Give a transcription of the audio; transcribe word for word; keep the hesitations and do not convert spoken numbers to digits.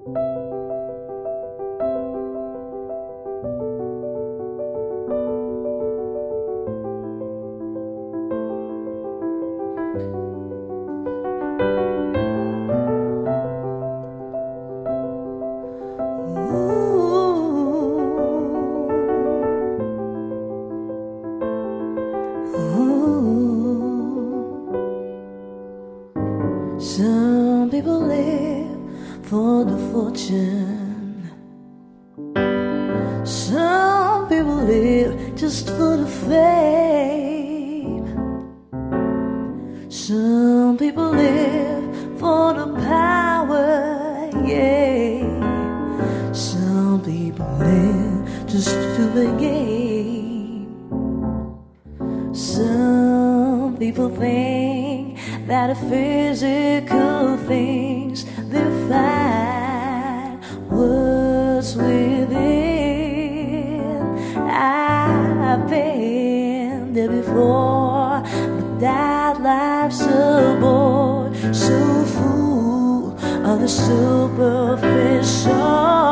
Some people live for the fortune. Some people live just for the fame. Some people live for the power, yeah. Some people live just to be game. Some people think that the physical things define what's within. I've been there before, but that life's a bore, so full of the superficial.